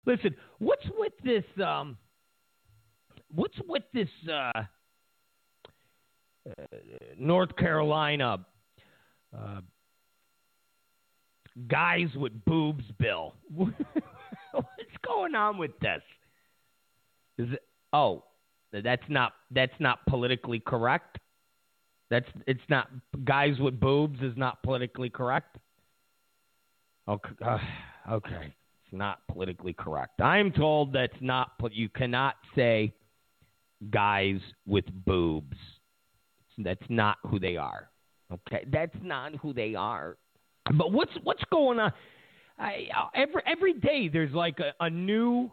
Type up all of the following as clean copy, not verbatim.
Listen, what's with this? What's with this North Carolina guys with boobs bill? What's going on with this? That's not politically correct. It's not, guys with boobs is not politically correct. Okay, it's not politically correct. I'm told that's not. You cannot say guys with boobs. That's not who they are. Okay, that's not who they are. But what's going on? Every day there's like a new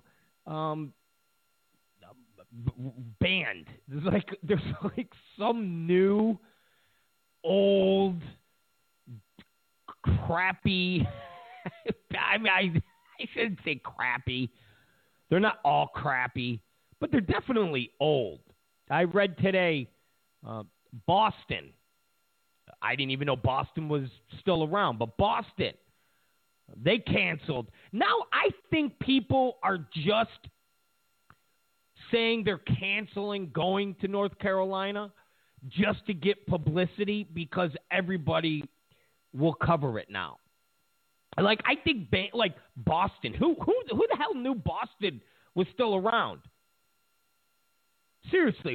band. There's like some new old crappy. I mean, I shouldn't say crappy. They're not all crappy, but they're definitely old. I read today, Boston. I didn't even know Boston was still around, but Boston, they canceled. Now I think people are just saying they're canceling going to North Carolina just to get publicity because everybody will cover it now. Like, I think, like, Boston. Who the hell knew Boston was still around? Seriously,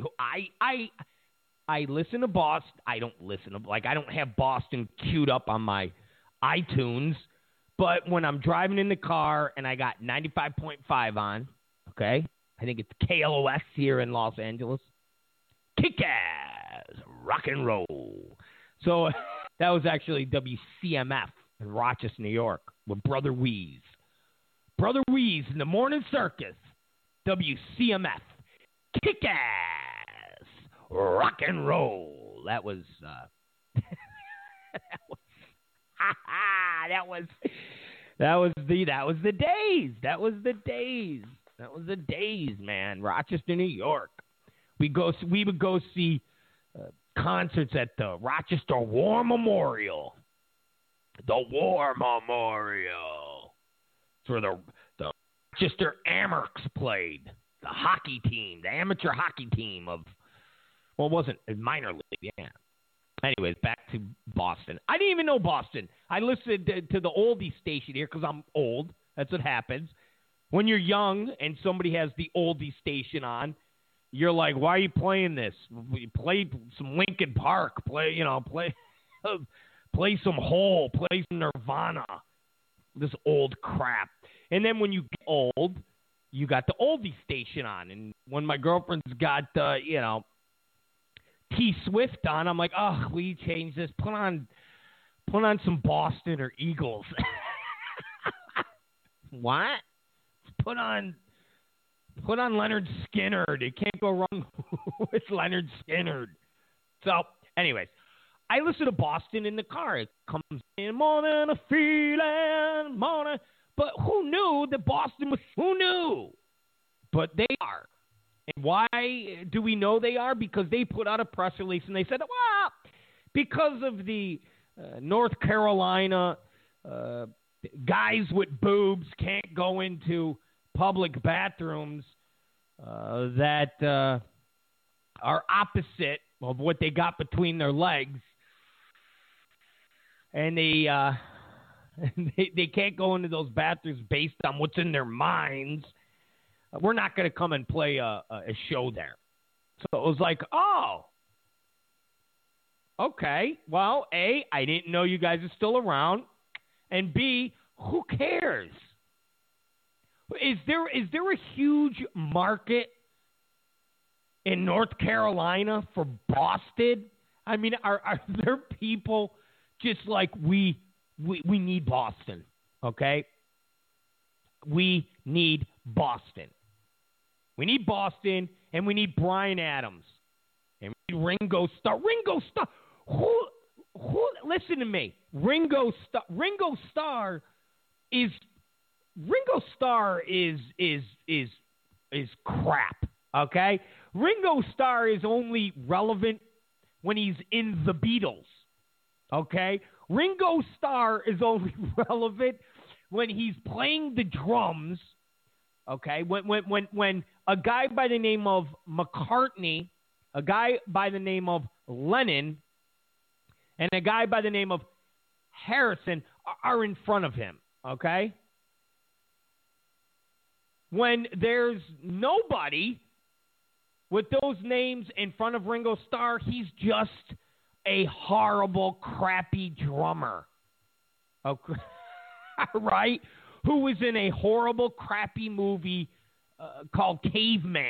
I listen to Boston. I don't listen to, like, I don't have Boston queued up on my iTunes, but when I'm driving in the car and I got 95.5 on, okay, I think it's KLOS here in Los Angeles, kick-ass rock and roll. So that was actually WCMF in Rochester, New York, with Brother Weeze. Brother Weeze in the Morning Circus, WCMF, kick-ass rock and roll. That was the days, man. Rochester, New York. We would go see concerts at the Rochester War Memorial. The War Memorial. It's where the Rochester Amerks played. The hockey team, the amateur hockey team of, well, it wasn't a minor league, yeah. Anyways, back to Boston. I didn't even know Boston. I listened to the oldie station here because I'm old. That's what happens. When you're young and somebody has the oldie station on, you're like, why are you playing this? Play some Linkin Park. Play some Hole. Play some Nirvana. This old crap. And then when you get old, you got the oldie station on. And when my girlfriend's got, T Swift on, I'm like, oh, will you change this? Put on some Boston or Eagles. What? Put on Leonard Skinner. You can't go wrong with Leonard Skinner. So, anyways, I listen to Boston in the car. It comes in more than a feeling, morning. But who knew that Boston was? Who knew? But they are. And why do we know they are? Because they put out a press release and they said, well, because of the North Carolina guys with boobs can't go into public bathrooms that are opposite of what they got between their legs. And they can't go into those bathrooms based on what's in their minds. We're not going to come and play a show there. So it was like, oh, okay. Well, A, I didn't know you guys are still around. And B, who cares? Is there a huge market in North Carolina for Boston? I mean, are there people just like we need Boston, okay? We need Boston. We need Boston, and we need Bryan Adams. And we need Ringo Starr. Ringo Starr. Who? Listen to me. Ringo Starr is crap, okay? Ringo Starr is only relevant when he's in the Beatles, okay? Ringo Starr is only relevant when he's playing the drums Okay, when a guy by the name of McCartney, a guy by the name of Lennon, and a guy by the name of Harrison are in front of him, okay? When there's nobody with those names in front of Ringo Starr, he's just a horrible, crappy drummer. Okay. Right? Who was in a horrible, crappy movie called Caveman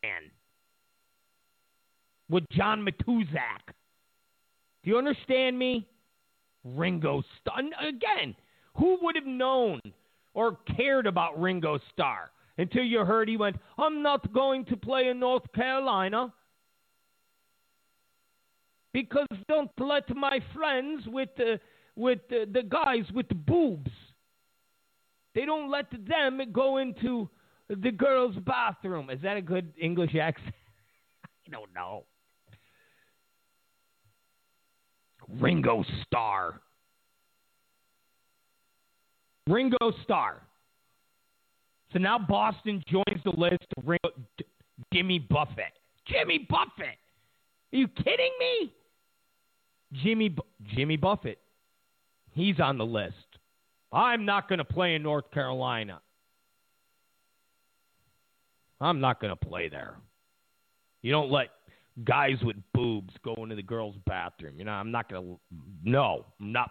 with John Matuzak. Do you understand me? Ringo Starr. Again, who would have known or cared about Ringo Starr until you heard he went, I'm not going to play in North Carolina because don't let my friends with the guys with the boobs. They don't let them go into the girls' bathroom. Is that a good English accent? I don't know. Ringo Starr. Ringo Starr. So now Boston joins the list of Ringo. Jimmy Buffett. Jimmy Buffett. Are you kidding me? Jimmy Buffett. He's on the list. I'm not going to play in North Carolina. I'm not going to play there. You don't let guys with boobs go into the girls' bathroom. You know, I'm not going to. No, I'm not.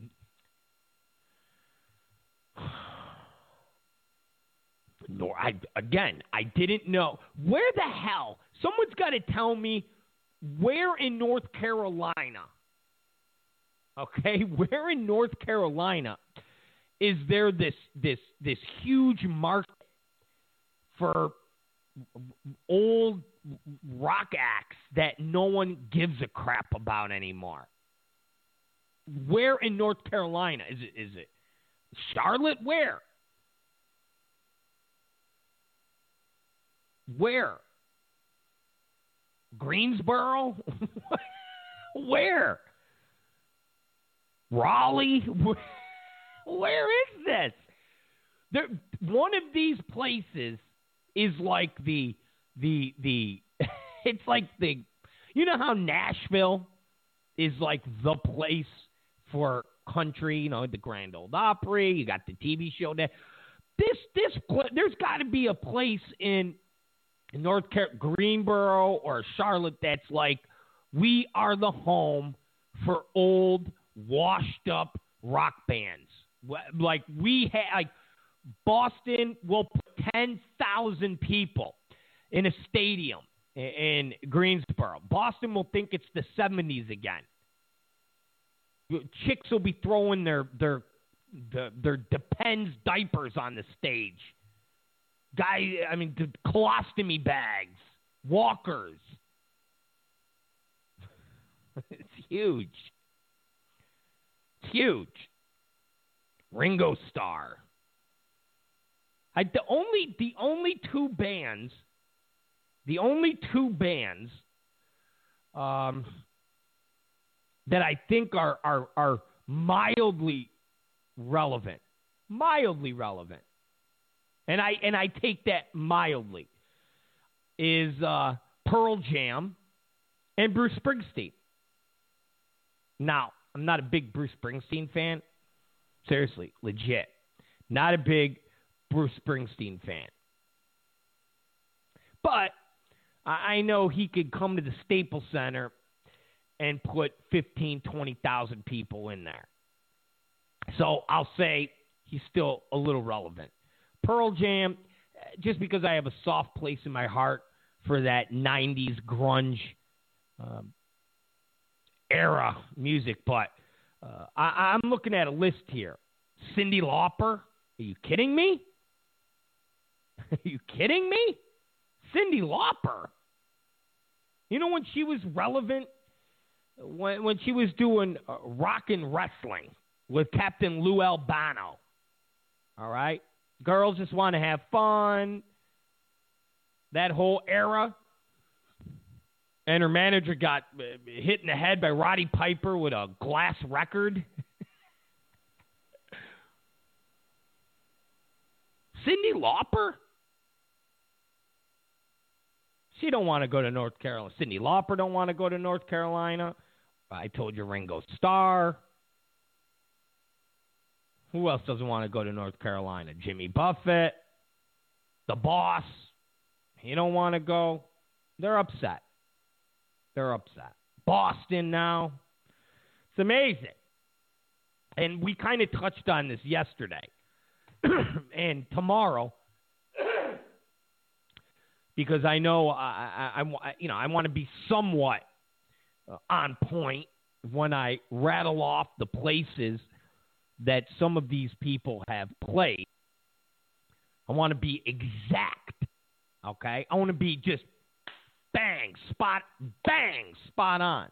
No, I didn't know. Where the hell? Someone's got to tell me where in North Carolina. Okay, where in North Carolina is there this huge market for old rock acts that no one gives a crap about anymore? Where in North Carolina is it Charlotte? Where? Greensboro? Where? Raleigh? Where is this? One of these places is like the it's like the, you know how Nashville is like the place for country, you know, the Grand Ole Opry, you got the TV show there. There's got to be a place in North Carolina, Greensboro or Charlotte that's like, we are the home for old, washed up rock bands. Like like Boston will put 10,000 people in a stadium in Greensboro. Boston will think it's the 70s again. Chicks will be throwing their Depends diapers on the stage. Colostomy bags, walkers. It's huge. It's huge. Ringo Starr. The only two bands that I think are mildly relevant, and I take that mildly, is Pearl Jam and Bruce Springsteen. Now, I'm not a big Bruce Springsteen fan. Seriously, legit. Not a big Bruce Springsteen fan. But I know he could come to the Staples Center and put 15,000, 20,000 people in there. So I'll say he's still a little relevant. Pearl Jam, just because I have a soft place in my heart for that 90s grunge era music, but I'm looking at a list here. Cyndi Lauper? Are you kidding me? Are you kidding me? Cyndi Lauper. You know when she was relevant? When she was doing rock and wrestling with Captain Lou Albano. All right? Girls just want to have fun. That whole era. And her manager got hit in the head by Roddy Piper with a glass record. Cyndi Lauper? She don't want to go to North Carolina. Cyndi Lauper don't want to go to North Carolina. I told you Ringo Starr. Who else doesn't want to go to North Carolina? Jimmy Buffett. The boss. He don't want to go. They're upset. Boston now. It's amazing. And we kind of touched on this yesterday. And tomorrow, because I know I want to be somewhat on point when I rattle off the places that some of these people have played. I want to be exact, okay? I want to be just spot on.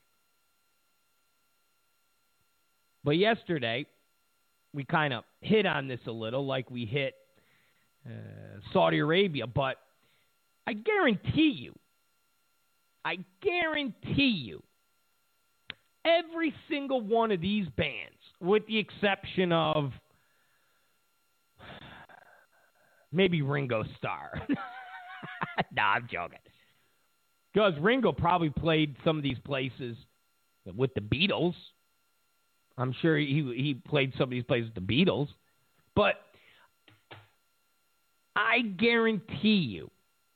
But yesterday, we kind of hit on this a little, like we hit Saudi Arabia. But I guarantee you, every single one of these bands, with the exception of maybe Ringo Starr. No, I'm joking. Because Ringo probably played some of these places with the Beatles. I'm sure he played some of these places with the Beatles. But I guarantee you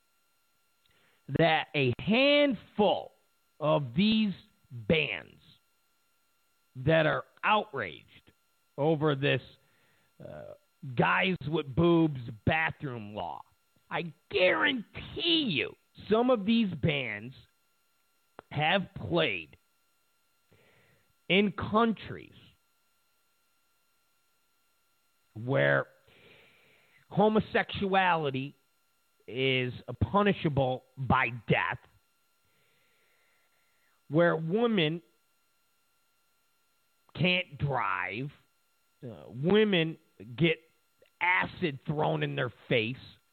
that a handful of these bands that are outraged over this guys with boobs bathroom law, I guarantee you some of these bands have played in countries where homosexuality is punishable by death, where women can't drive, women get acid thrown in their face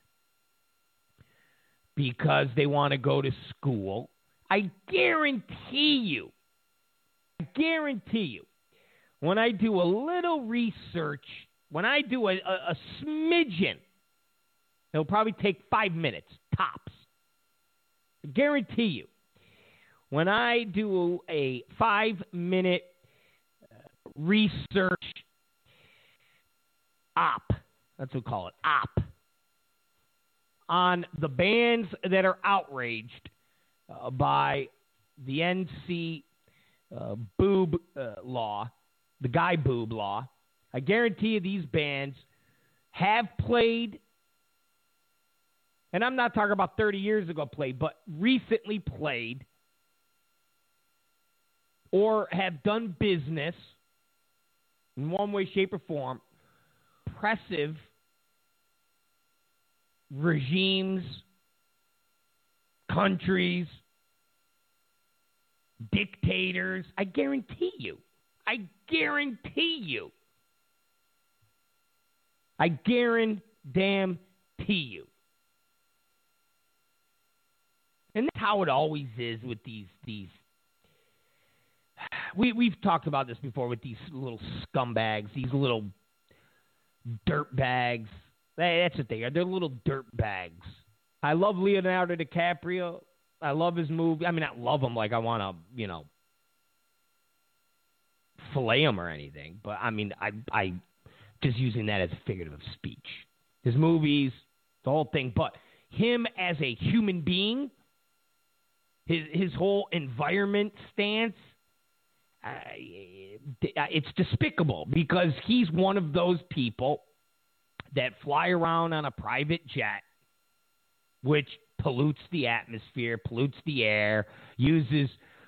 because they want to go to school. I guarantee you, when I do a little research, when I do a smidgen, it'll probably take 5 minutes, tops. I guarantee you, when I do a 5-minute research that's what we call it, on the bands that are outraged by the NC boob law, the guy boob law, I guarantee you these bands have played, and I'm not talking about 30 years ago played, but recently played or have done business in one way, shape, or form, oppressive regimes, countries, dictators. I guarantee you. I guarantee you. And that's how it always is with these. We've talked about this before with these little scumbags, these little dirt bags. That's what they are. They're little dirt bags. I love Leonardo DiCaprio. I love his movie. I mean, I love him like I want to, fillet him or anything. But, I mean, I just using that as a figurative speech. His movies, the whole thing. But him as a human being, his whole environment stance, it's despicable because he's one of those people that fly around on a private jet, which pollutes the atmosphere, pollutes the air, uses,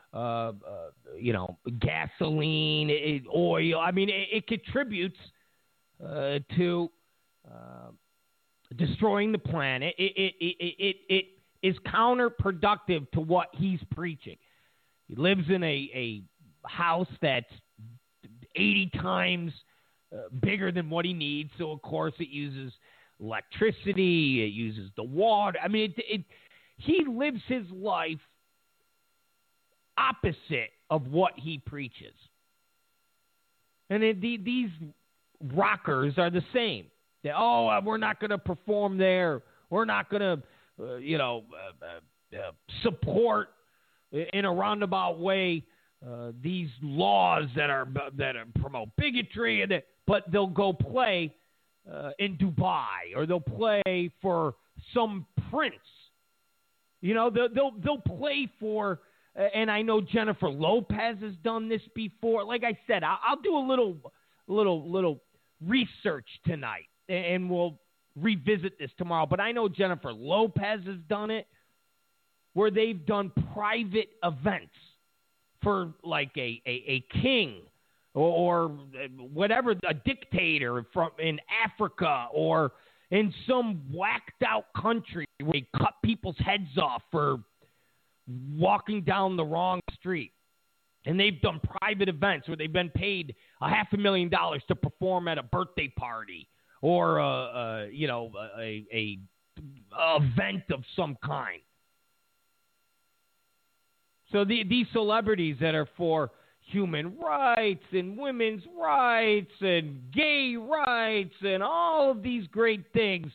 gasoline, oil. I mean, it contributes to destroying the planet. It is counterproductive to what he's preaching. He lives in a house that's 80 times bigger than what he needs, so of course it uses electricity, it uses the water. I mean, he lives his life opposite of what he preaches. And these rockers are the same. We're not going to perform there. We're not going to, support in a roundabout way these laws that promote bigotry, but they'll go play in Dubai, or they'll play for some prince. You know, they'll play for, and I know Jennifer Lopez has done this before. Like I said, I'll do a little research tonight, and we'll revisit this tomorrow. But I know Jennifer Lopez has done it, where they've done private events for like a king or whatever, a dictator in Africa or in some whacked out country where they cut people's heads off for walking down the wrong street. And they've done private events where they've been paid $500,000 to perform at a birthday party or a event of some kind. So these celebrities that are for human rights and women's rights and gay rights and all of these great things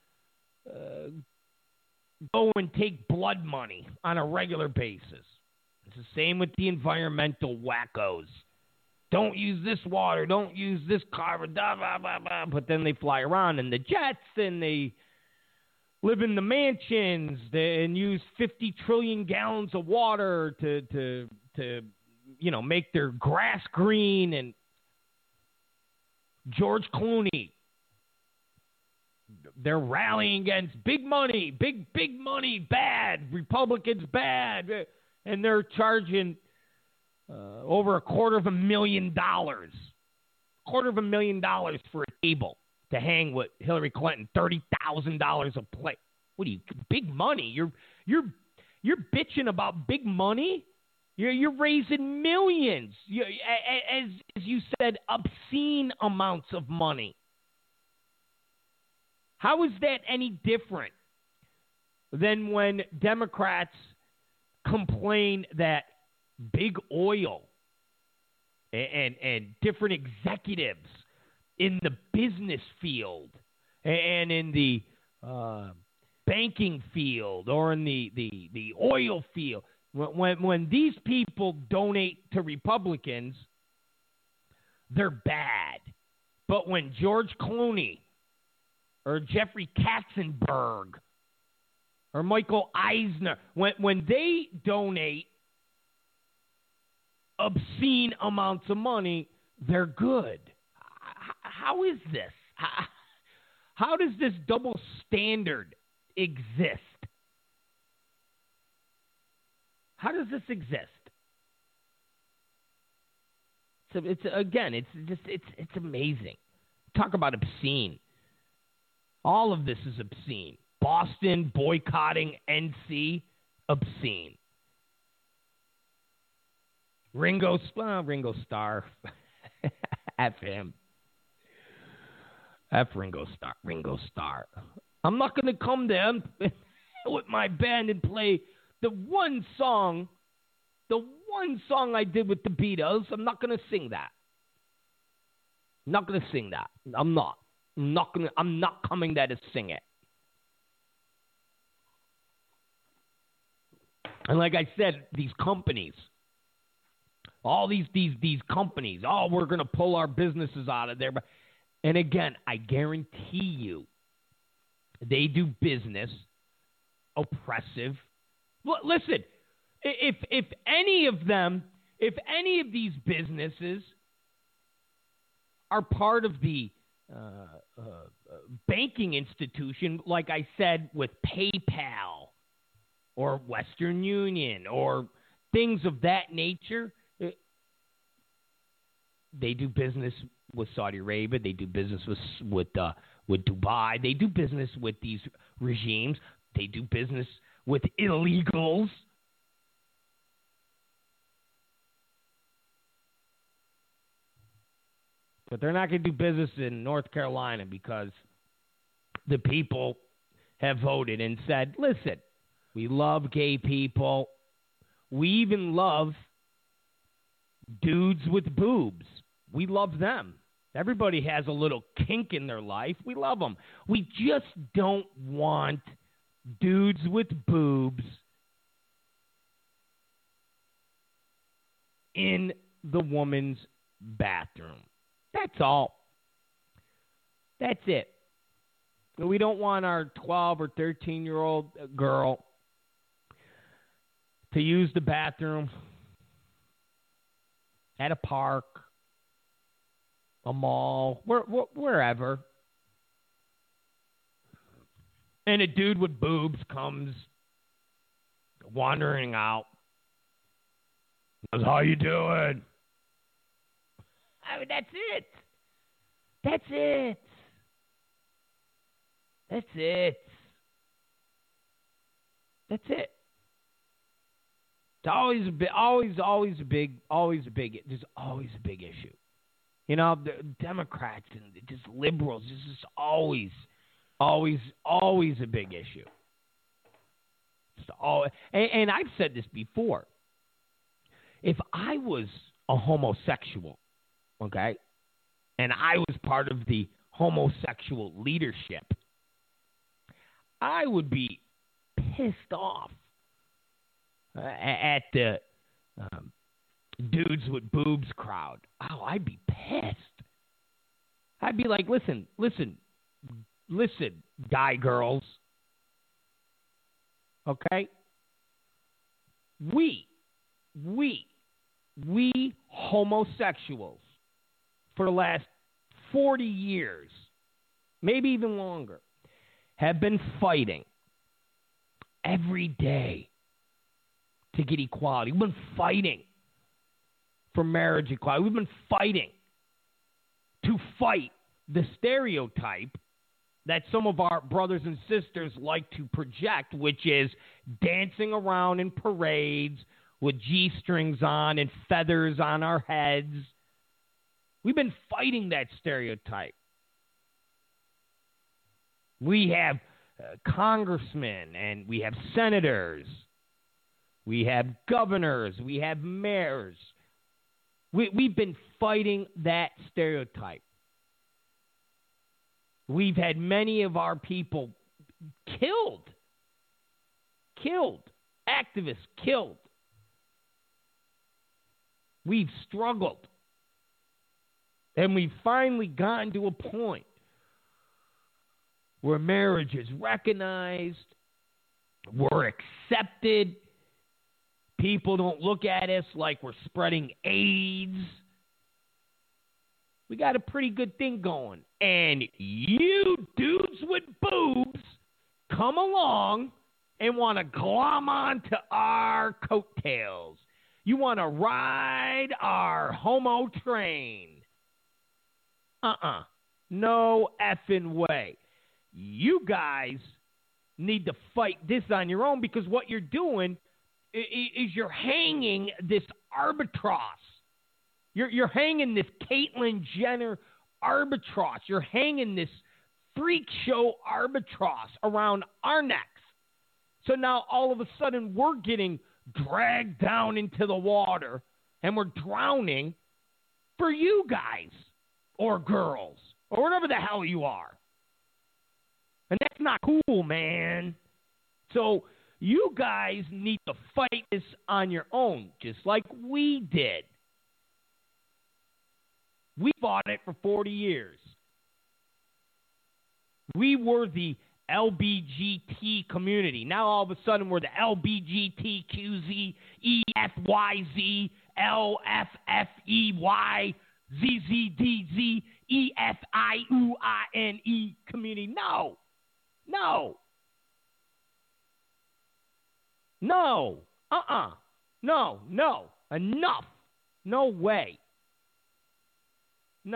go and take blood money on a regular basis. It's the same with the environmental wackos. Don't use this water. Don't use this carbon. Blah, blah, blah, blah. But then they fly around in the jets and they live in the mansions and use 50 trillion gallons of water to make their grass green. And George Clooney, they're rallying against big money, big money, bad, Republicans bad, and they're charging over $250,000, $250,000 for a table to hang with Hillary Clinton, $30,000 a plate. What are you, big money? You're bitching about big money? You're raising millions. As you said, obscene amounts of money. How is that any different than when Democrats complain that big oil and different executives in the business field and in the banking field or in the oil field, when these people donate to Republicans, they're bad. But when George Clooney or Jeffrey Katzenberg or Michael Eisner, when they donate obscene amounts of money, they're good. How is this? How does this double standard exist? How does this exist? It's amazing. Talk about obscene. All of this is obscene. Boston boycotting NC, obscene. Ringo Starr. F him. F Ringo Starr. I'm not going to come there with my band and play the one song I did with the Beatles. I'm not going to sing that. I'm not going to sing that. I'm not coming there to sing it. And like I said, these companies, all these companies, we're going to pull our businesses out of there. And again, I guarantee you, they do business oppressive. Listen, if any of these businesses are part of the banking institution, like I said, with PayPal or Western Union or things of that nature, they do business with Saudi Arabia. They do business with Dubai. They do business with these regimes. They do business with illegals. But they're not going to do business in North Carolina because the people have voted and said, listen, we love gay people. We even love dudes with boobs. We love them. Everybody has a little kink in their life. We love them. We just don't want dudes with boobs in the woman's bathroom. That's all. That's it. We don't want our 12 or 13-year-old girl to use the bathroom at a park, a mall, wherever. And a dude with boobs comes wandering out. Goes, how you doing? I mean, that's it. That's it. That's it. That's it. It's always a big. There's always a big issue. You know, the Democrats and just liberals. This is always a big issue. And I've said this before. If I was a homosexual, okay, and I was part of the homosexual leadership, I would be pissed off at the dudes with boobs crowd. Oh, I'd be pissed. I'd be like, listen, guy girls, okay? We homosexuals for the last 40 years, maybe even longer, have been fighting every day to get equality. We've been fighting for marriage equality. We've been fighting to fight the stereotype that some of our brothers and sisters like to project, which is dancing around in parades with G-strings on and feathers on our heads. We've been fighting that stereotype. We have congressmen and we have senators. We have governors. We have mayors. We've been fighting that stereotype. We've had many of our people killed, activists killed. We've struggled. And we've finally gotten to a point where marriage is recognized, we're accepted. People don't look at us like we're spreading AIDS. We got a pretty good thing going. And you dudes with boobs come along and want to glom onto our coattails. You want to ride our homo train. No effing way. You guys need to fight this on your own, because what you're doing is you're hanging this albatross. You're hanging this Caitlyn Jenner albatross. You're hanging this freak show albatross around our necks. So now all of a sudden we're getting dragged down into the water and we're drowning for you guys or girls or whatever the hell you are. And that's not cool, man. So you guys need to fight this on your own, just like we did. We fought it for 40 years. We were the LBGT community. Now all of a sudden we're the LBGTQZ, EFYZ, LFFEY, ZZDZ, EFIUINE community. No. No. Enough. No way. No.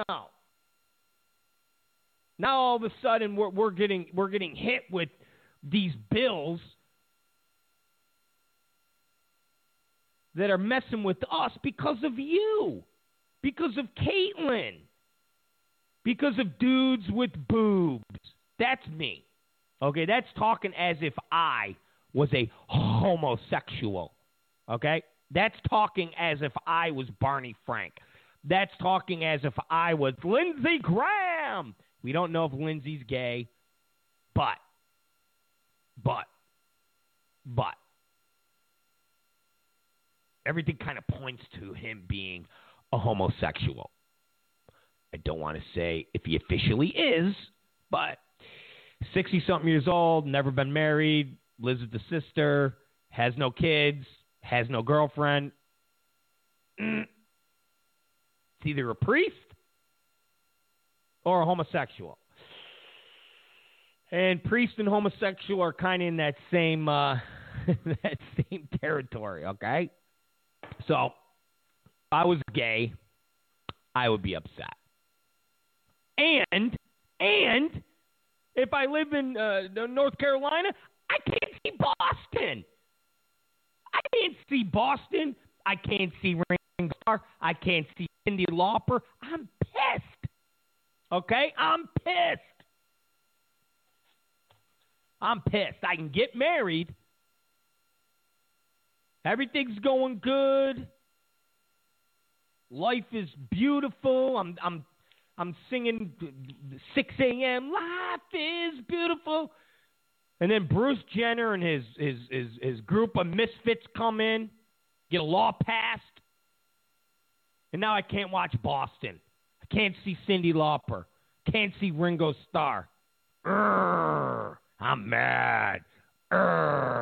Now all of a sudden we're getting hit with these bills that are messing with us because of you, because of Caitlyn, because of dudes with boobs. That's me. Okay, that's talking as if I was a homosexual. Okay, that's talking as if I was Barney Frank. That's talking as if I was Lindsey Graham. We don't know if Lindsey's gay, but, everything kind of points to him being a homosexual. I don't want to say if he officially is, but 60-something years old, never been married, lives with the sister, has no kids, has no girlfriend. It's either a priest or a homosexual. And priest and homosexual are kind of in that same that same territory, okay? So, if I was gay, I would be upset. And if I live in North Carolina, I can't see Boston. I can't see Boston. I can't see Ringo Starr. I can't see Cyndi Lauper. I'm pissed. Okay? I'm pissed. I can get married. Everything's going good. Life is beautiful. I'm singing 6 a.m. Life is beautiful. And then Bruce Jenner and his group of misfits come in, get a law passed. And now I can't watch Boston. I can't see Cyndi Lauper. Can't see Ringo Starr. I'm mad.